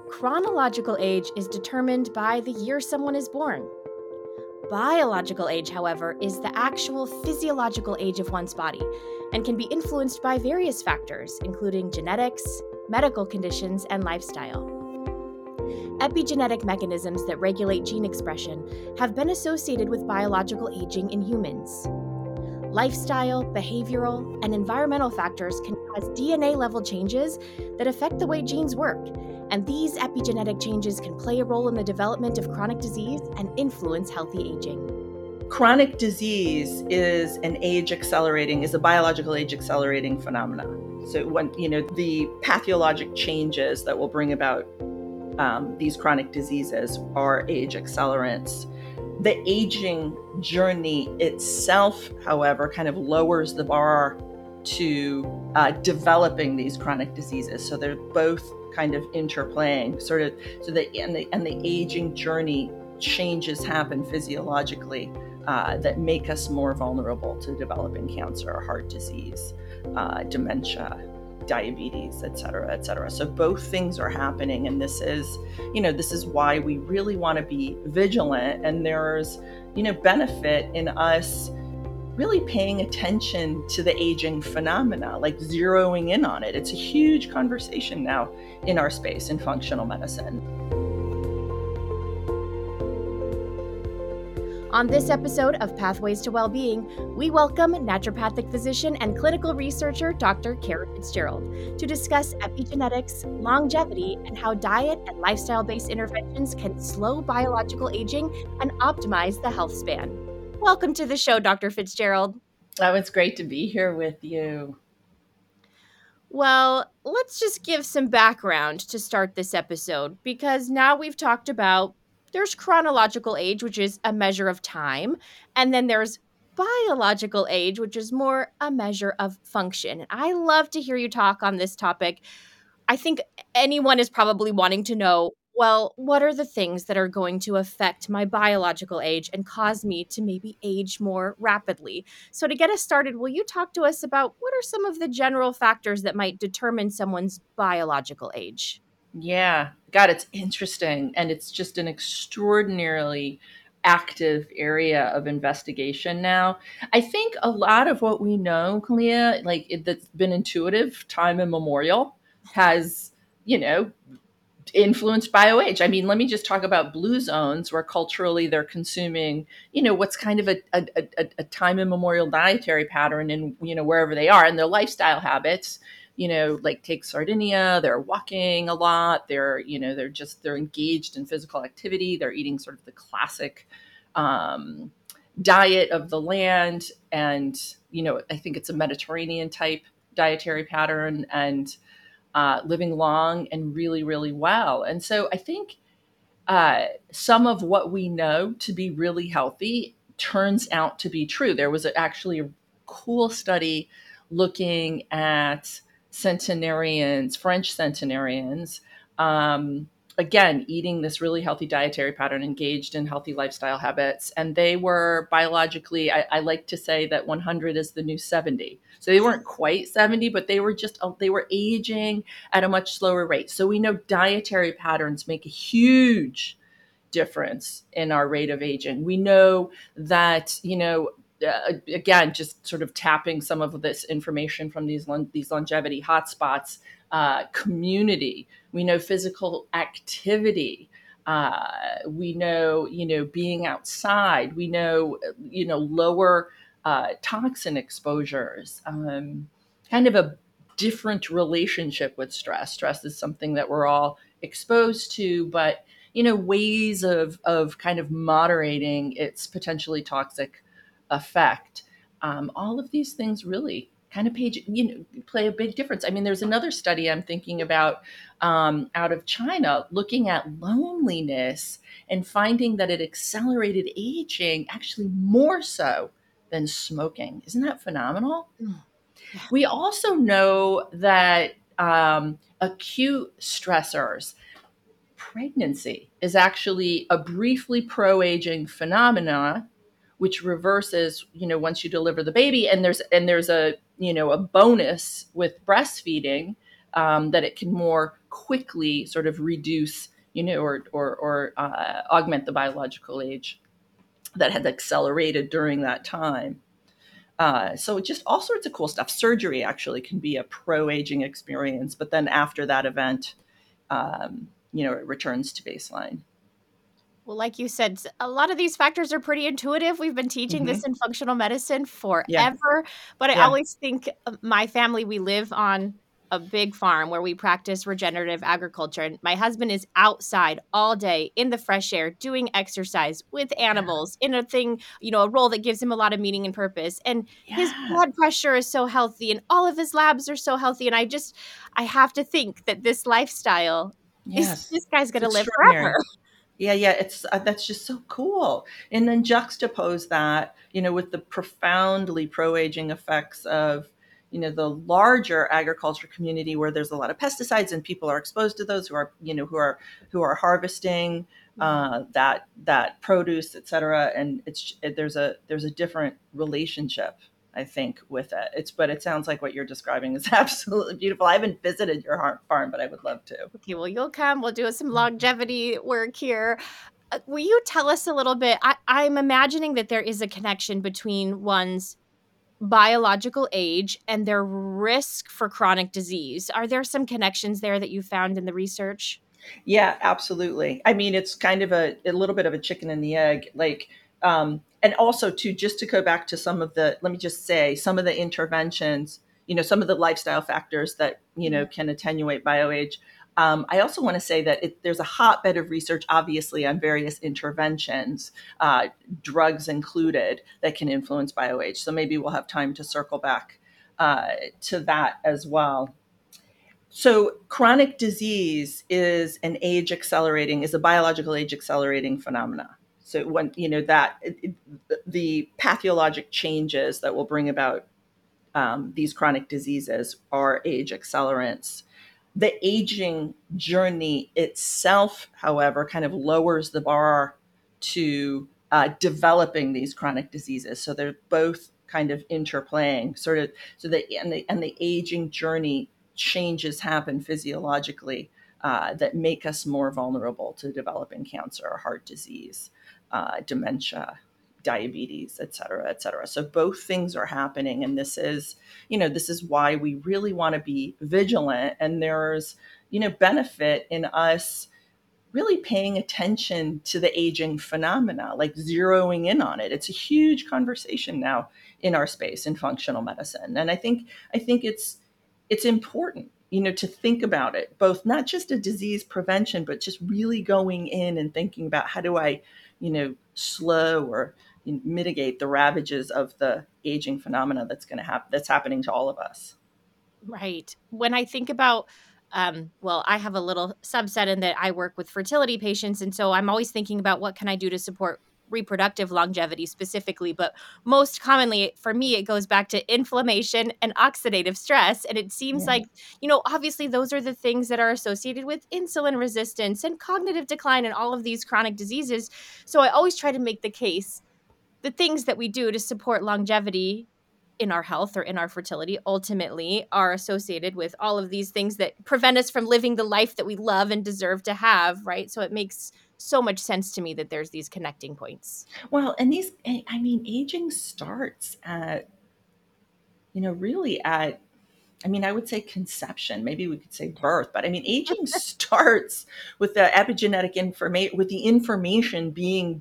Chronological age is determined by the year someone is born. Biological age, however, is the actual physiological age of one's body and can be influenced by various factors, including genetics, medical conditions, and lifestyle. Epigenetic mechanisms that regulate gene expression have been associated with biological aging in humans. Lifestyle, behavioral, and environmental factors can cause DNA level changes that affect the way genes work, and these epigenetic changes can play a role in the development of chronic disease and influence healthy aging. Chronic disease is a biological age accelerating phenomenon. So when, the pathologic changes that will bring about these chronic diseases are age accelerants. The aging journey itself, however, kind of lowers the bar to developing these chronic diseases. So they're both kind of interplaying, and the aging journey changes happen physiologically that make us more vulnerable to developing cancer, heart disease, dementia, diabetes, et cetera, et cetera. So both things are happening. And this is why we really want to be vigilant. And there's, benefit in us really paying attention to the aging phenomena, like zeroing in on it. It's a huge conversation now in our space in functional medicine. On this episode of Pathways to Wellbeing, we welcome naturopathic physician and clinical researcher Dr. Kara Fitzgerald to discuss epigenetics, longevity, and how diet and lifestyle-based interventions can slow biological aging and optimize the health span. Welcome to the show, Dr. Fitzgerald. Oh, it's great to be here with you. Well, let's just give some background to start this episode, because now we've talked about there's chronological age, which is a measure of time, and then there's biological age, which is more a measure of function. And I love to hear you talk on this topic. I think anyone is probably wanting to know, well, what are the things that are going to affect my biological age and cause me to maybe age more rapidly? So, to get us started, will you talk to us about what are some of the general factors that might determine someone's biological age? Yeah, God, it's interesting. And it's just an extraordinarily active area of investigation now. I think a lot of what we know, Kalia, that's been intuitive, time immemorial, has, influenced bioage. I mean, let me just talk about blue zones where culturally they're consuming, what's kind of a time immemorial dietary pattern in, wherever they are, and their lifestyle habits, like take Sardinia, they're walking a lot. They're engaged in physical activity. They're eating sort of the classic diet of the land. And, I think it's a Mediterranean type dietary pattern, and living long and really, really well. And so I think some of what we know to be really healthy turns out to be true. There was actually a cool study looking at centenarians, French centenarians, again, eating this really healthy dietary pattern, engaged in healthy lifestyle habits. And they were biologically, I like to say that 100 is the new 70. So they weren't quite 70, but they were aging at a much slower rate. So we know dietary patterns make a huge difference in our rate of aging. We know that, again, just sort of tapping some of this information from these longevity hotspots, community. We know physical activity. We know, being outside. We know, lower toxin exposures. Kind of a different relationship with stress. Stress is something that we're all exposed to, but ways of kind of moderating its potentially toxic effect. All of these things really kind of play a big difference. I mean, there's another study I'm thinking about out of China looking at loneliness and finding that it accelerated aging actually more so than smoking. Isn't that phenomenal? Yeah. We also know that acute stressors, pregnancy is actually a briefly pro-aging phenomena, which reverses, once you deliver the baby. And there's a, a bonus with breastfeeding, that it can more quickly sort of reduce, or augment the biological age that had accelerated during that time. So just all sorts of cool stuff. Surgery actually can be a pro-aging experience, but then after that event, it returns to baseline. Well, like you said, a lot of these factors are pretty intuitive. We've been teaching this Mm-hmm. in functional medicine Yeah, forever, but I yeah. always think my family, we live on a big farm where we practice regenerative agriculture. And my husband is outside all day in the fresh air doing exercise with animals in a thing, a role that gives him a lot of meaning and purpose. And his Yeah. blood pressure is so healthy and all of his labs are so healthy. And I have to think that this lifestyle is Yes. this guy's It's going to live forever. extraordinary. Yeah, yeah, it's that's just so cool. And then juxtapose that, with the profoundly pro-aging effects of, the larger agriculture community where there's a lot of pesticides and people are exposed to those who are harvesting Yeah. that produce, et cetera. And there's a different relationship, I think, with it. But it sounds like what you're describing is absolutely beautiful. I haven't visited your farm, but I would love to. Okay, well, you'll come. We'll do some longevity work here. Will you tell us a little bit? I'm imagining that there is a connection between one's biological age and their risk for chronic disease. Are there some connections there that you found in the research? Yeah, absolutely. I mean, it's kind of a little bit of a chicken and the egg. And also just to go back to let me just say, some of the interventions, some of the lifestyle factors that, Yeah. can attenuate bioage. I also want to say that there's a hotbed of research, obviously, on various interventions, drugs included, that can influence bioage. So maybe we'll have time to circle back to that as well. So chronic disease is a biological age accelerating phenomena. So when, the pathologic changes that will bring about these chronic diseases are age accelerants. The aging journey itself, however, kind of lowers the bar to developing these chronic diseases. So they're both kind of interplaying, sort of. So the aging journey changes happen physiologically that make us more vulnerable to developing cancer or heart disease, dementia, diabetes, et cetera, et cetera. So both things are happening, and this is why we really want to be vigilant. And there's, benefit in us really paying attention to the aging phenomena, like zeroing in on it. It's a huge conversation now in our space in functional medicine. And I think it's important, to think about it, both not just a disease prevention, but just really going in and thinking about how do I, slow or mitigate the ravages of the aging phenomena that's happening to all of us. Right. When I think about, well, I have a little subset in that I work with fertility patients. And so I'm always thinking about what can I do to support reproductive longevity specifically. But most commonly for me, it goes back to inflammation and oxidative stress. And it seems Yeah. like, obviously those are the things that are associated with insulin resistance and cognitive decline and all of these chronic diseases. So I always try to make the case the things that we do to support longevity in our health or in our fertility ultimately are associated with all of these things that prevent us from living the life that we love and deserve to have, right? So it makes so much sense to me that there's these connecting points. Well, and I mean, aging starts at, really at, I mean, I would say conception. Maybe we could say birth, but I mean, aging starts with the epigenetic information, with the information being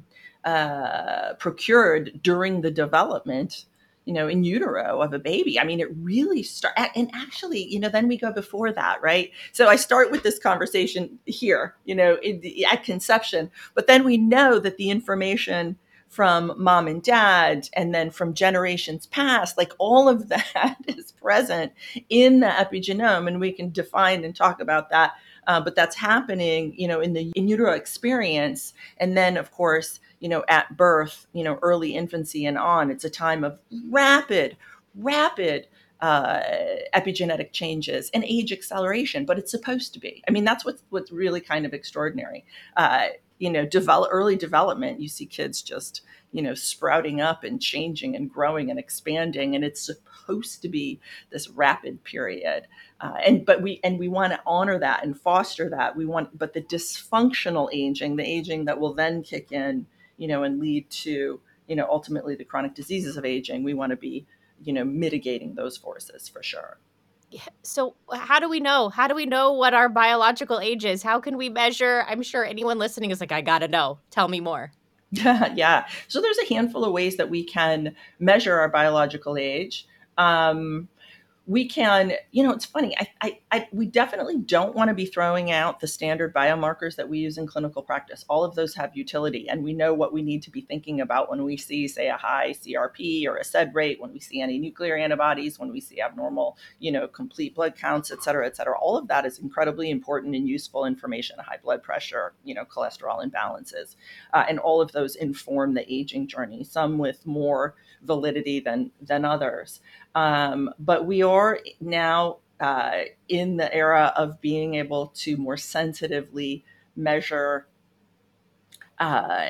procured during the development, in utero of a baby. I mean, it really starts, and actually, then we go before that, right? So I start with this conversation here, at conception, but then we know that the information from mom and dad and then from generations past, like all of that is present in the epigenome, and we can define and talk about that. But that's happening, in the in utero experience, and then of course, at birth, early infancy and on. It's a time of rapid uh, epigenetic changes and age acceleration, but it's supposed to be. I mean, that's what's really kind of extraordinary. Early development, you see kids just, sprouting up and changing and growing and expanding, and it's supposed to be this rapid period. We want to honor that and foster that. But the dysfunctional aging, the aging that will then kick in, and lead to, ultimately the chronic diseases of aging, we want to be, mitigating those forces for sure. So how do we know? How do we know what our biological age is? How can we measure? I'm sure anyone listening is like, I gotta know. Tell me more. Yeah. So there's a handful of ways that we can measure our biological age. We can, it's funny. We definitely don't want to be throwing out the standard biomarkers that we use in clinical practice. All of those have utility, and we know what we need to be thinking about when we see, say, a high CRP or a SED rate, when we see any nuclear antibodies, when we see abnormal, complete blood counts, et cetera, et cetera. All of that is incredibly important and useful information. High blood pressure, cholesterol imbalances, and all of those inform the aging journey. Some with more validity than others. But we are now in the era of being able to more sensitively measure, uh,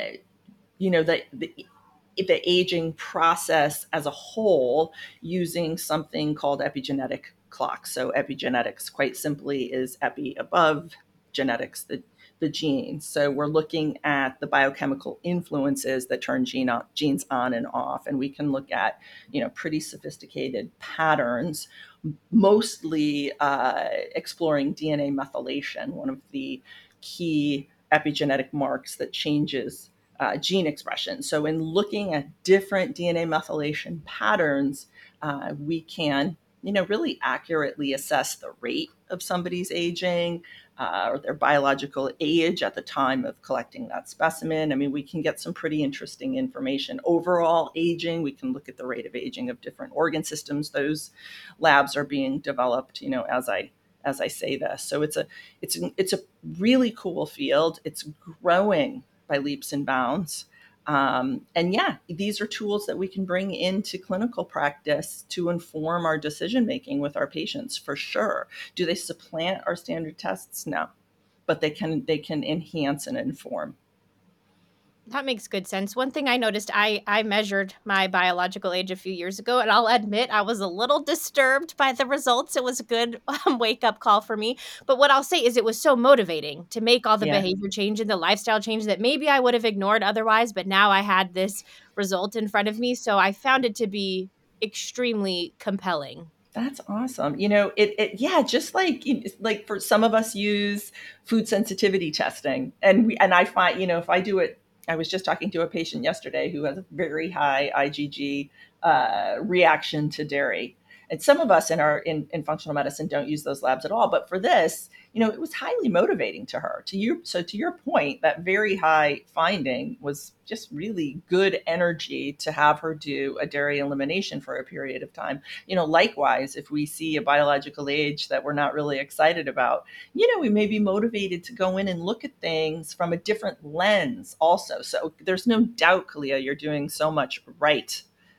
the aging process as a whole using something called epigenetic clocks. So epigenetics, quite simply, is epi above, genetics, the genes. So we're looking at the biochemical influences that turn genes on and off, and we can look at pretty sophisticated patterns, mostly exploring DNA methylation, one of the key epigenetic marks that changes gene expression. So in looking at different DNA methylation patterns, we can, really accurately assess the rate of somebody's aging, or their biological age at the time of collecting that specimen. I mean, we can get some pretty interesting information. Overall aging, we can look at the rate of aging of different organ systems. Those labs are being developed, as I say this. So it's a really cool field. It's growing by leaps and bounds. And yeah, these are tools that we can bring into clinical practice to inform our decision making with our patients, for sure. Do they supplant our standard tests? No, but they can enhance and inform. That makes good sense. One thing I noticed, I measured my biological age a few years ago, and I'll admit I was a little disturbed by the results. It was a good wake up call for me. But what I'll say is it was so motivating to make all the Yeah. behavior change and the lifestyle change that maybe I would have ignored otherwise. But now I had this result in front of me. So I found it to be extremely compelling. That's awesome. Yeah, just like for some of us use food sensitivity testing, and I find, if I do it, I was just talking to a patient yesterday who has a very high IgG reaction to dairy. And some of us in functional medicine don't use those labs at all. But for this, it was highly motivating to her. To your point, that very high finding was just really good energy to have her do a dairy elimination for a period of time. Likewise, if we see a biological age that we're not really excited about, we may be motivated to go in and look at things from a different lens also. So there's no doubt, Kalia, you're doing so much right.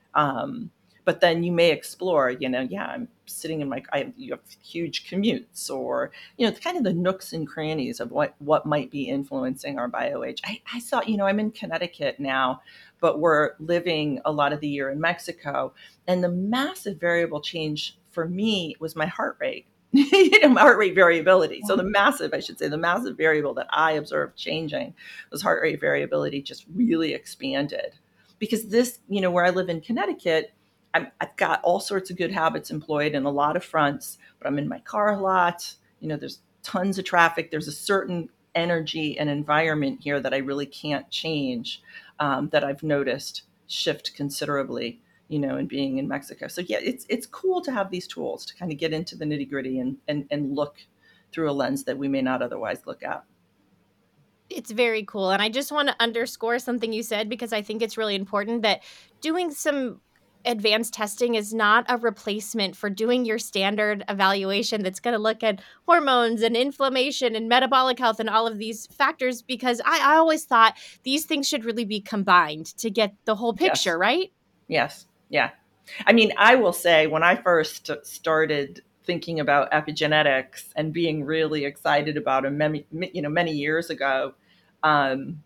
But then you may explore, yeah, I'm sitting in you have huge commutes, or, kind of the nooks and crannies of what might be influencing our bio age. I saw, I'm in Connecticut now, but we're living a lot of the year in Mexico. And the massive variable change for me was my heart rate. My heart rate variability. So the massive variable that I observed changing was heart rate variability just really expanded. Because this, where I live in Connecticut, I've got all sorts of good habits employed in a lot of fronts, but I'm in my car a lot. There's tons of traffic. There's a certain energy and environment here that I really can't change, that I've noticed shift considerably, in being in Mexico. So yeah, it's cool to have these tools to kind of get into the nitty gritty and look through a lens that we may not otherwise look at. It's very cool. And I just want to underscore something you said because I think it's really important that doing some advanced testing is not a replacement for doing your standard evaluation that's going to look at hormones and inflammation and metabolic health and all of these factors because I always thought these things should really be combined to get the whole Yes. picture, right? Yes. Yeah. I mean, I will say when I first started thinking about epigenetics and being really excited about it many years ago, um,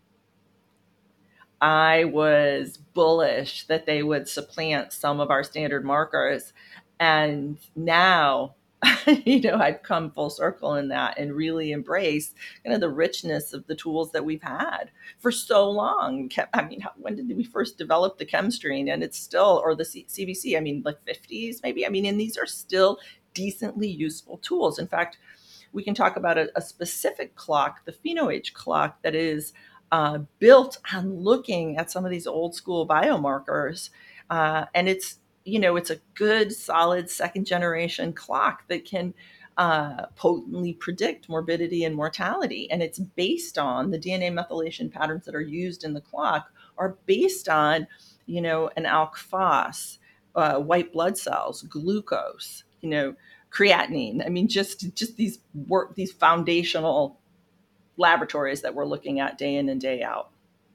I was bullish that they would supplant some of our standard markers. And now, I've come full circle in that and really embrace kind of the richness of the tools that we've had for so long. I mean, when did we first develop the chemistry? And it's still, or the CBC, I mean, like 50s maybe. I mean, and these are still decently useful tools. In fact, we can talk about a specific clock, the PhenoAge clock, that is built on looking at some of these old school biomarkers. And it's a good, solid second generation clock that can potently predict morbidity and mortality. And it's based on the DNA methylation patterns that are used in the clock are based on, an alk-phos, white blood cells, glucose, creatinine. I mean, just these foundational laboratories that we're looking at day in and day out.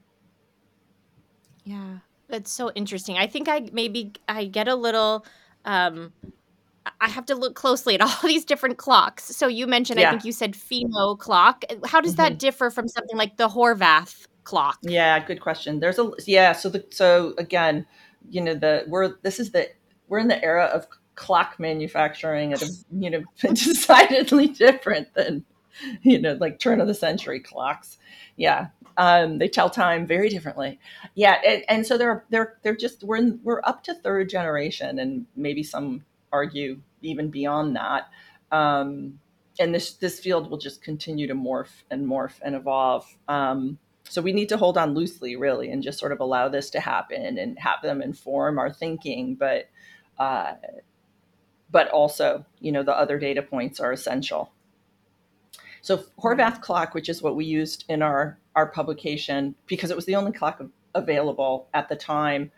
Yeah, that's so interesting. I think I get a little I have to look closely at all these different clocks. So you mentioned, I Yeah. think you said Pheno clock. How does that Hmm. differ from something like the Horvath clock? Yeah, good question. So again, we're in the era of clock manufacturing at a decidedly different than like turn of the century clocks. Yeah. They tell time very differently. Yeah, and so we're up to third generation, and maybe some argue even beyond that. And this field will just continue to morph and evolve. So we need to hold on loosely, really, and just sort of allow this to happen and have them inform our thinking. Uh, but also, the other data points are essential. So Horvath clock, which is what we used in our publication, because it was the only clock available at the time.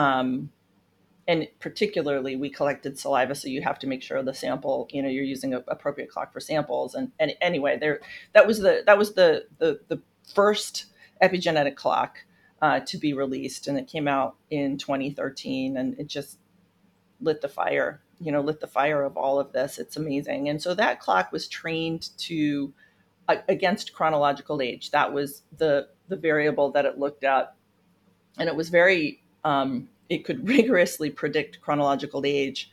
And particularly, we collected saliva, so you have to make sure the sample, you're using an appropriate clock for samples. And anyway, that was the first epigenetic clock to be released, and it came out in 2013, and it just lit the fire of all of this. It's amazing. And so that clock was trained to against chronological age. That was the variable that it looked at, and it was very it could rigorously predict chronological age,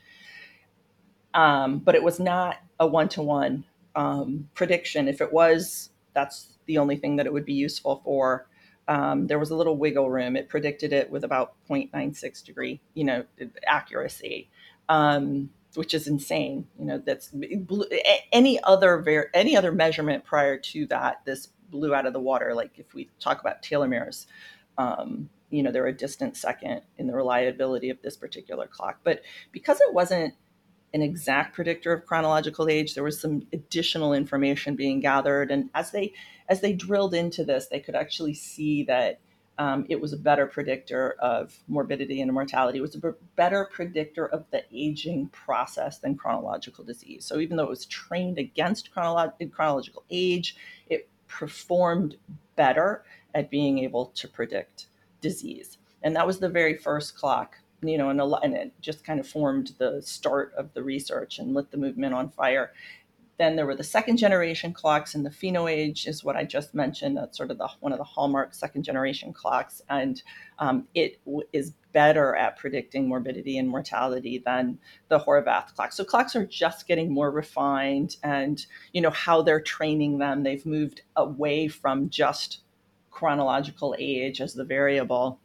but it was not a one-to-one prediction. If it was, that's the only thing that it would be useful for. There was a little wiggle room. It predicted it with about 0.96 degree, accuracy, which is insane. That's any other measurement prior to that. This blew out of the water. Like if we talk about telomeres, they're a distant second in the reliability of this particular clock. But because it wasn't an exact predictor of chronological age, there was some additional information being gathered, and as they drilled into this, they could actually see that it was a better predictor of morbidity and mortality. It was a better predictor of the aging process than chronological disease. So even though it was trained against chronological age, it performed better at being able to predict disease. And that was the very first clock, and it just kind of formed the start of the research and lit the movement on fire. Then there were the second generation clocks, and the PhenoAge is what I just mentioned. That's sort of one of the hallmark second generation clocks, and it is better at predicting morbidity and mortality than the Horvath clock. So clocks are just getting more refined, and how they're training them, they've moved away from just chronological age as the variable.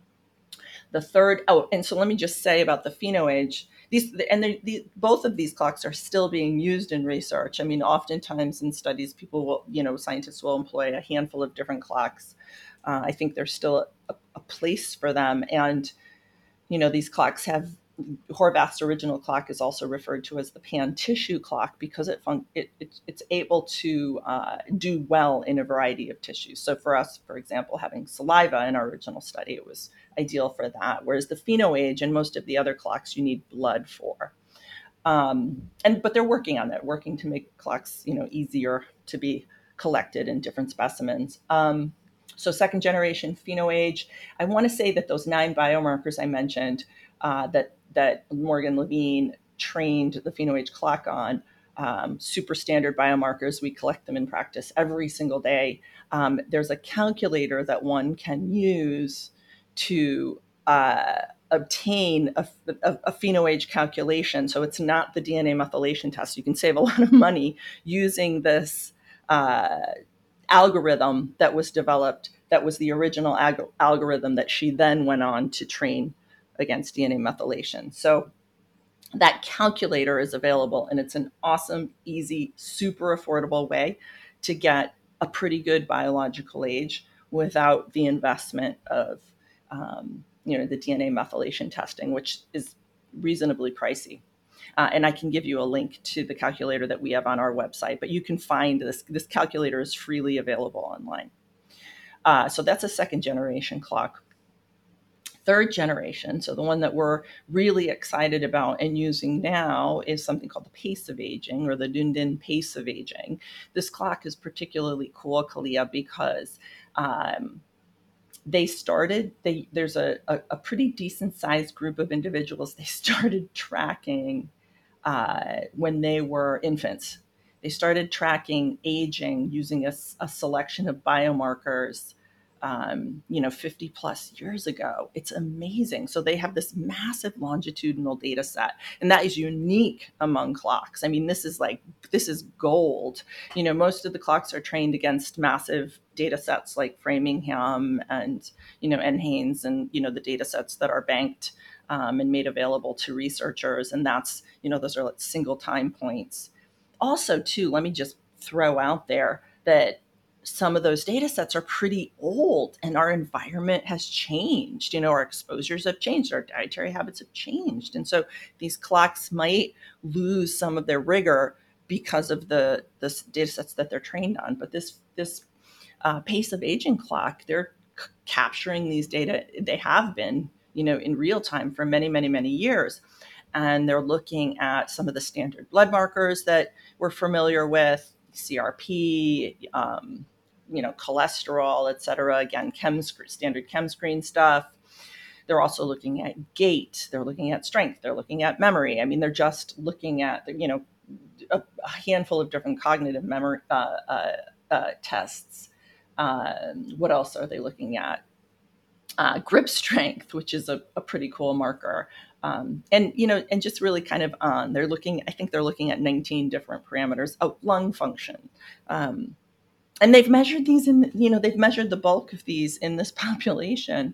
And so let me just say about the PhenoAge, both of these clocks are still being used in research. I mean, oftentimes in studies, scientists will employ a handful of different clocks. I think there's still a place for them. And, these clocks Horvath's original clock is also referred to as the pan tissue clock because it's able to do well in a variety of tissues. So for us, for example, having saliva in our original study, it was ideal for that. Whereas the PhenoAge and most of the other clocks, you need blood for. But they're working on that, working to make clocks, easier to be collected in different specimens. So second generation PhenoAge, I want to say that those 9 biomarkers I mentioned, that that Morgan Levine trained the PhenoAge clock on. Super standard biomarkers. We collect them in practice every single day. There's a calculator that one can use to obtain a PhenoAge calculation. So it's not the DNA methylation test. You can save a lot of money using this algorithm that was developed, that was the original algorithm that she then went on to train against DNA methylation. So that calculator is available, and it's an awesome, easy, super affordable way to get a pretty good biological age without the investment of the DNA methylation testing, which is reasonably pricey. And I can give you a link to the calculator that we have on our website, but you can find this calculator is freely available online. So that's a second generation clock. Third generation, so the one that we're really excited about and using now, is something called the pace of aging, or the Dundin pace of aging. This clock is particularly cool, Kalia, because there's a pretty decent sized group of individuals they started tracking when they were infants. They started tracking aging using a selection of biomarkers 50 plus years ago. It's amazing. So they have this massive longitudinal data set, and that is unique among clocks. I mean, this is gold. Most of the clocks are trained against massive data sets like Framingham and, NHANES, and, the data sets that are banked and made available to researchers. And that's, those are like single time points. Also, too, let me just throw out there that some of those data sets are pretty old, and our environment has changed. Our exposures have changed, our dietary habits have changed. And so these clocks might lose some of their rigor because of the data sets that they're trained on. But this pace of aging clock, they're capturing these data. They have been, in real time for many, many, many years. And they're looking at some of the standard blood markers that we're familiar with, CRP, cholesterol, et cetera. Again, standard chem screen stuff. They're also looking at gait. They're looking at strength. They're looking at memory. I mean, they're just looking at, a handful of different cognitive memory tests. What else are they looking at? Grip strength, which is a pretty cool marker. And just really kind of I think they're looking at 19 different parameters. Oh, lung function. And they've measured these they've measured the bulk of these in this population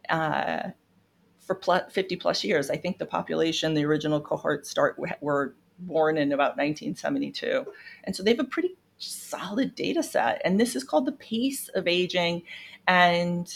for 50 plus years. I think the population, the original cohort were born in about 1972. And so they have a pretty solid data set. And this is called the pace of aging. And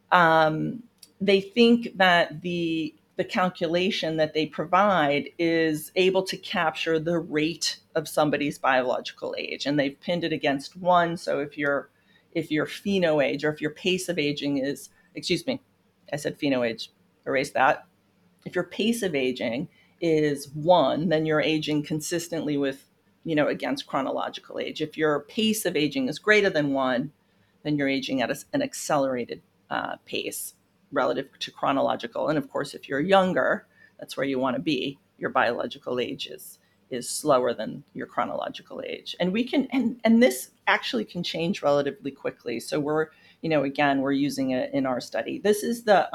they think that the calculation that they provide is able to capture the rate of somebody's biological age, and they've pinned it against one. So if your PhenoAge, or if your pace of aging is, excuse me, I said PhenoAge, erase that. If your pace of aging is 1, then you're aging consistently with, against chronological age. If your pace of aging is greater than 1, then you're aging at an accelerated pace relative to chronological. And of course, if you're younger, that's where you want to be. Your biological age is slower than your chronological age. And we can, and this actually can change relatively quickly. So we're using it in our study. This is the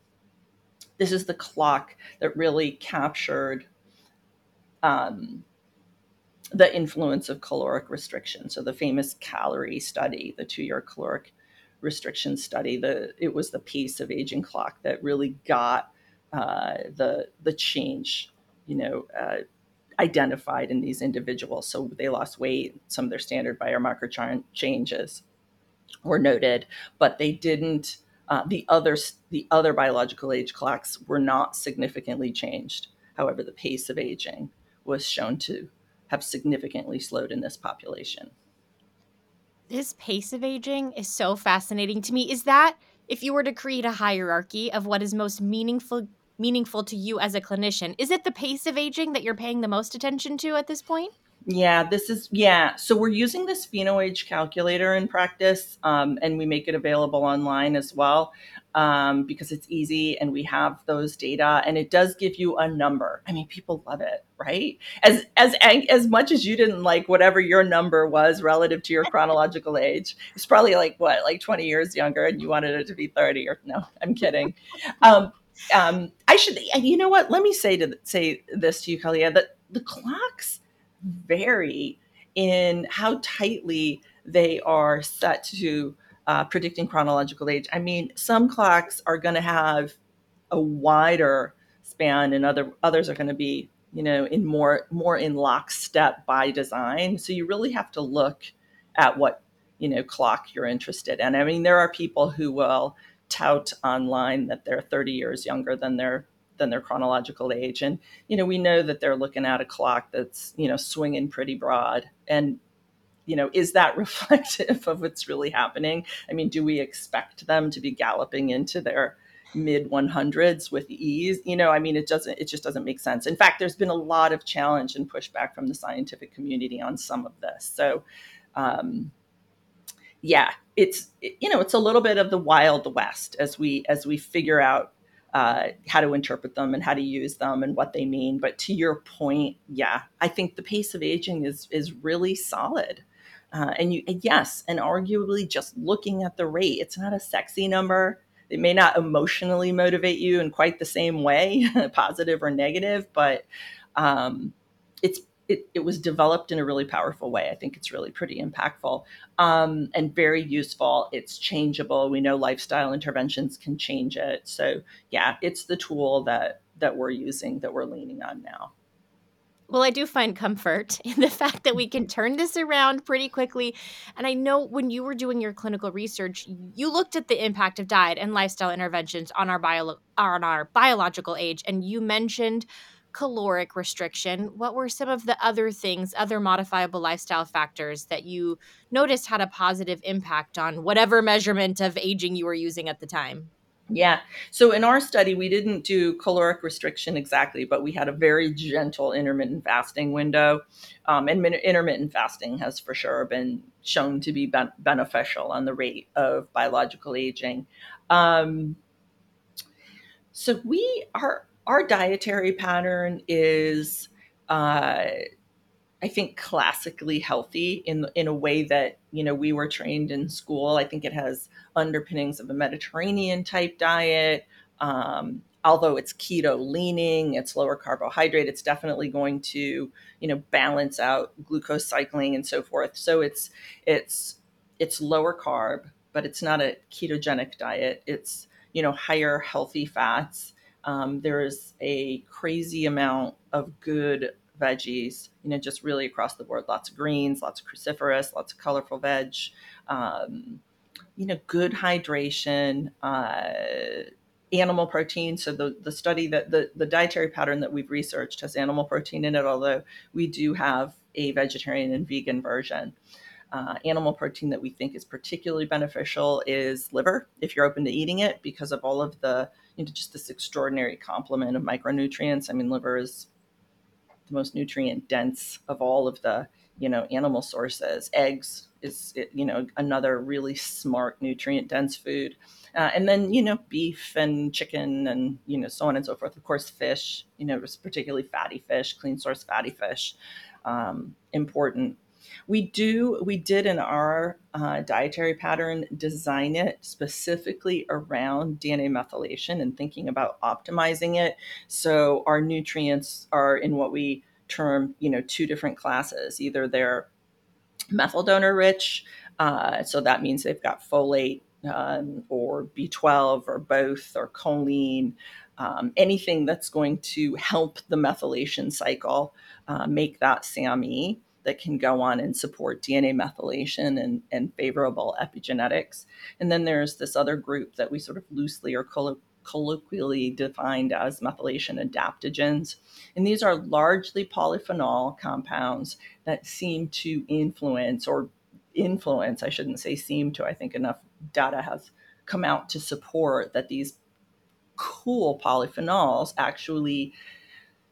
clock that really captured the influence of caloric restriction. So the famous calorie study, the 2-year caloric restriction study, it was the pace of aging clock that really got the change, identified in these individuals. So they lost weight, some of their standard biomarker changes were noted, but they didn't. The other biological age clocks were not significantly changed. However, the pace of aging was shown to have significantly slowed in this population. This pace of aging is so fascinating to me. Is that, if you were to create a hierarchy of what is most meaningful to you as a clinician, is it the pace of aging that you're paying the most attention to at this point? Yeah, yeah. So we're using this PhenoAge calculator in practice, and we make it available online as well, because it's easy and we have those data, and it does give you a number. I mean, people love it, right? As much as you didn't like whatever your number was relative to your chronological age, it's probably like what, like 20 years younger, and you wanted it to be 30. Or no, I'm kidding. Um, I should, you know what? Let me say this to you, Kalia, that the clocks vary in how tightly they are set to predicting chronological age. I mean, some clocks are going to have a wider span, and others are going to be, in more in lockstep by design. So you really have to look at what clock you're interested in. I mean, there are people who will tout online that they're 30 years younger than their chronological age, and we know that they're looking at a clock that's swinging pretty broad. And is that reflective of what's really happening? I mean, do we expect them to be galloping into their mid 100s with ease? I mean, it just doesn't make sense. In fact, there's been a lot of challenge and pushback from the scientific community on some of this. So, yeah, it's a little bit of the Wild West as we figure out how to interpret them and how to use them and what they mean. But to your point, yeah, I think the pace of aging is really solid. Yes, and arguably just looking at the rate, it's not a sexy number. It may not emotionally motivate you in quite the same way, positive or negative, but um, it was developed in a really powerful way. I think it's really pretty impactful, and very useful. It's changeable. We know lifestyle interventions can change it. So yeah, it's the tool that we're using, that we're leaning on now. Well, I do find comfort in the fact that we can turn this around pretty quickly. And I know when you were doing your clinical research, you looked at the impact of diet and lifestyle interventions on our biological age, and you mentioned caloric restriction. What were some of the other things, other modifiable lifestyle factors that you noticed had a positive impact on whatever measurement of aging you were using at the time? Yeah. So in our study, we didn't do caloric restriction exactly, but we had a very gentle intermittent fasting window. And intermittent fasting has for sure been shown to be beneficial on the rate of biological aging. Um, so our dietary pattern is, I think, classically healthy in a way that we were trained in school. I think it has underpinnings of a Mediterranean type diet. Although it's keto leaning, it's lower carbohydrate, it's definitely going to balance out glucose cycling and so forth. So it's lower carb, but it's not a ketogenic diet. It's higher healthy fats. There is a crazy amount of good veggies, just really across the board. Lots of greens, lots of cruciferous, lots of colorful veg, good hydration, animal protein. So the study that the dietary pattern that we've researched has animal protein in it, although we do have a vegetarian and vegan version. Animal protein that we think is particularly beneficial is liver, if you're open to eating it, because of all of the, just this extraordinary complement of micronutrients. I mean, liver is the most nutrient dense of all of the animal sources. Eggs is another really smart nutrient dense food, and then beef and chicken and so on and so forth. Of course, fish, particularly fatty fish, clean source fatty fish, important. We did in our dietary pattern design it specifically around DNA methylation and thinking about optimizing it. So our nutrients are in what we term, two different classes. Either they're methyl donor rich, so that means they've got folate, or B12 or both, or choline, anything that's going to help the methylation cycle, make that SAMe that can go on and support DNA methylation and favorable epigenetics. And then there's this other group that we sort of loosely or colloquially defined as methylation adaptogens. And these are largely polyphenol compounds that seem to influence, I shouldn't say seem to, I think enough data has come out to support that these cool polyphenols actually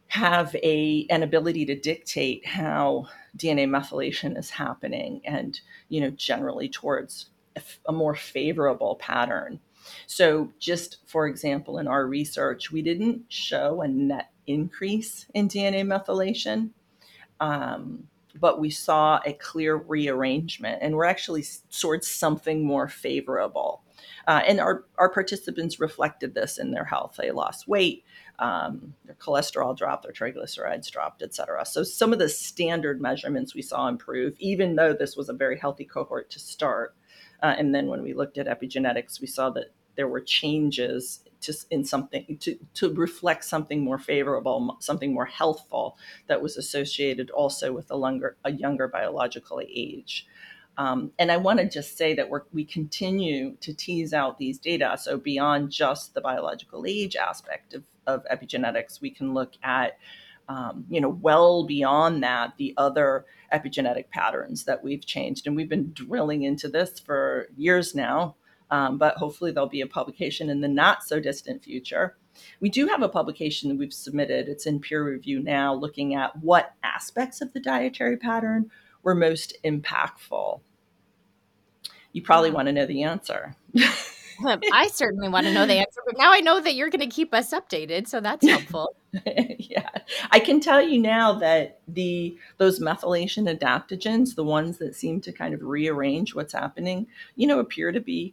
have an ability to dictate how DNA methylation is happening, and generally towards a more favorable pattern. So just for example, in our research, we didn't show a net increase in DNA methylation, um, but we saw a clear rearrangement, and we're actually towards something more favorable. And our participants reflected this in their health. They lost weight, their cholesterol dropped, their triglycerides dropped, et cetera. So some of the standard measurements we saw improve, even though this was a very healthy cohort to start. And then when we looked at epigenetics, we saw that there were changes in something to reflect something more favorable, something more healthful, that was associated also with a younger biological age. And I want to just say that we continue to tease out these data. So beyond just the biological age aspect of epigenetics, we can look at, well beyond that, the other epigenetic patterns that we've changed. And we've been drilling into this for years now, but hopefully there'll be a publication in the not so distant future. We do have a publication that we've submitted. It's in peer review now, looking at what aspects of the dietary pattern were most impactful. You probably want to know the answer. I certainly want to know the answer, but now I know that you're going to keep us updated, so that's helpful. Yeah, I can tell you now that those methylation adaptogens, the ones that seem to kind of rearrange what's happening, appear to be,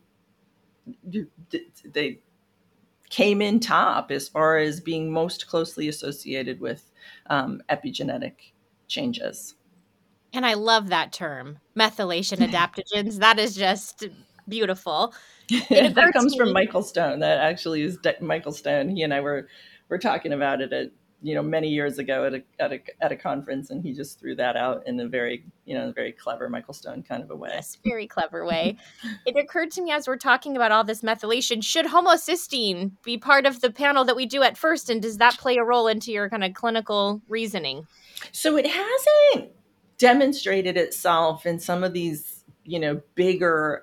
they came in top as far as being most closely associated with epigenetic changes. And I love that term, methylation adaptogens. That is just beautiful. It That occurred to comes from me. Michael Stone. That actually is Michael Stone. He and I were talking about it at many years ago at a conference, and he just threw that out in a very very clever Michael Stone kind of a way. Yes, very clever way. It occurred to me as we're talking about all this methylation, should homocysteine be part of the panel that we do at first, and does that play a role into your kind of clinical reasoning? So it hasn't demonstrated itself in some of these bigger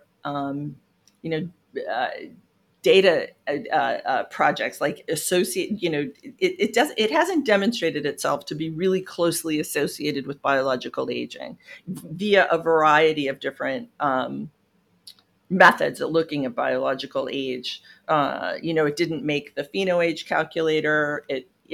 uh, data projects, like it hasn't demonstrated itself to be really closely associated with biological aging via a variety of different methods at looking at biological age. It didn't make the PhenoAge calculator.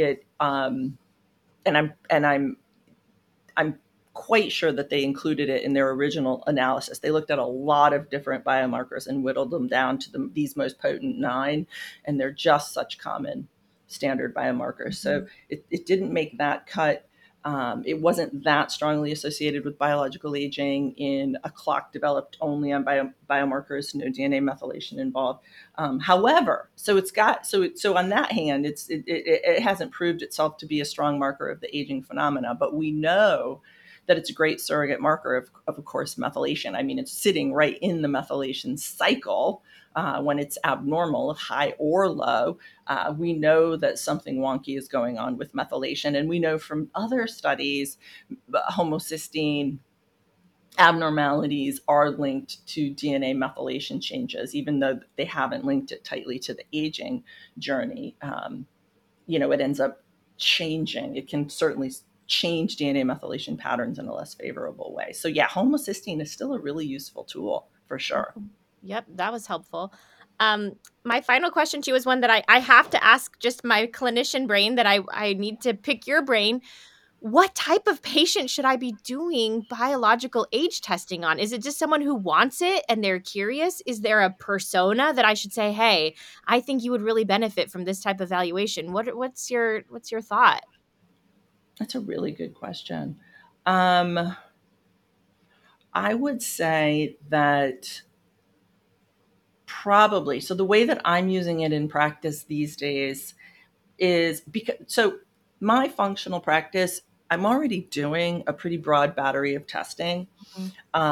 I'm quite sure that they included it in their original analysis. They looked at a lot of different biomarkers and whittled them down to these most potent 9, and they're just such common standard biomarkers. So it didn't make that cut. It wasn't that strongly associated with biological aging in a clock developed only on biomarkers, no DNA methylation involved. However, so on that hand, it hasn't proved itself to be a strong marker of the aging phenomena, but we know that it's a great surrogate marker of course, methylation. I mean, it's sitting right in the methylation cycle. When it's abnormal, high or low, we know that something wonky is going on with methylation. And we know from other studies, homocysteine abnormalities are linked to DNA methylation changes, even though they haven't linked it tightly to the aging journey. It ends up changing. It can certainly change DNA methylation patterns in a less favorable way. So yeah, homocysteine is still a really useful tool for sure. Yep, that was helpful. My final question to you is one that I have to ask just my clinician brain, that I need to pick your brain. What type of patient should I be doing biological age testing on? Is it just someone who wants it and they're curious? Is there a persona that I should say, hey, I think you would really benefit from this type of evaluation? What's your thought? That's a really good question. I would say that probably, so the way that I'm using it in practice these days is so my functional practice, I'm already doing a pretty broad battery of testing. Mhm.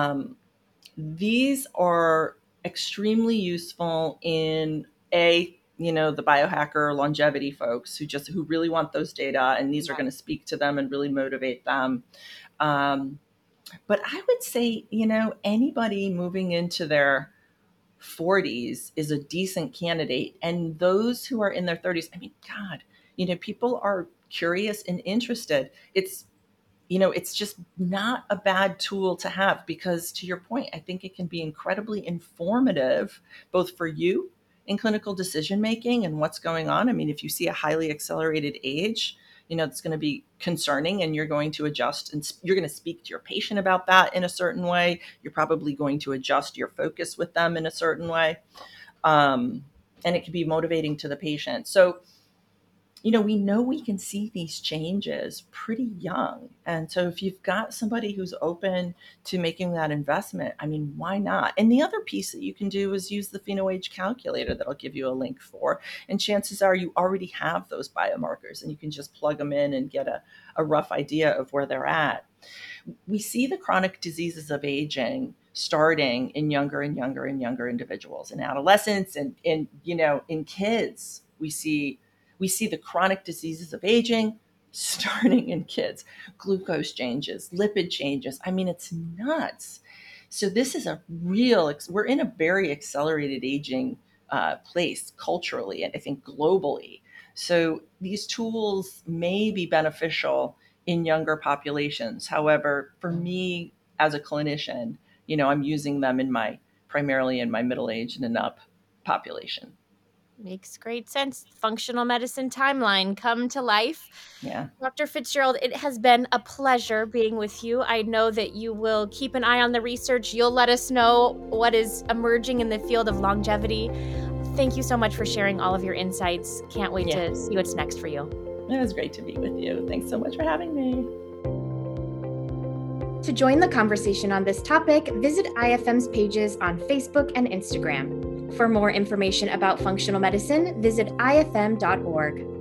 These are extremely useful in the biohacker longevity folks who really want those data, and these are going to speak to them and really motivate them. But I would say, anybody moving into their 40s is a decent candidate. And those who are in their 30s, I mean, God, people are curious and interested, it's just not a bad tool to have, because to your point, I think it can be incredibly informative, both for you in clinical decision making and what's going on. I mean, if you see a highly accelerated age, it's going to be concerning, and you're going to adjust, and you're going to speak to your patient about that in a certain way. You're probably going to adjust your focus with them in a certain way. And it can be motivating to the patient. So, we know we can see these changes pretty young. And so if you've got somebody who's open to making that investment, I mean, why not? And the other piece that you can do is use the PhenoAge calculator that I'll give you a link for. And chances are you already have those biomarkers, and you can just plug them in and get a rough idea of where they're at. We see the chronic diseases of aging starting in younger and younger and younger individuals, in adolescents, and in kids. We see the chronic diseases of aging starting in kids, glucose changes, lipid changes. I mean, it's nuts. So this is we're in a very accelerated aging place culturally, and I think globally. So these tools may be beneficial in younger populations. However, for me as a clinician, I'm using them primarily in my middle-aged and up population. Makes great sense. Functional medicine timeline come to life. Yeah. Dr. Fitzgerald, it has been a pleasure being with you. I know that you will keep an eye on the research. You'll let us know what is emerging in the field of longevity. Thank you so much for sharing all of your insights. Can't wait to see what's next for you. It was great to be with you. Thanks so much for having me. To join the conversation on this topic, visit IFM's pages on Facebook and Instagram. For more information about functional medicine, visit ifm.org.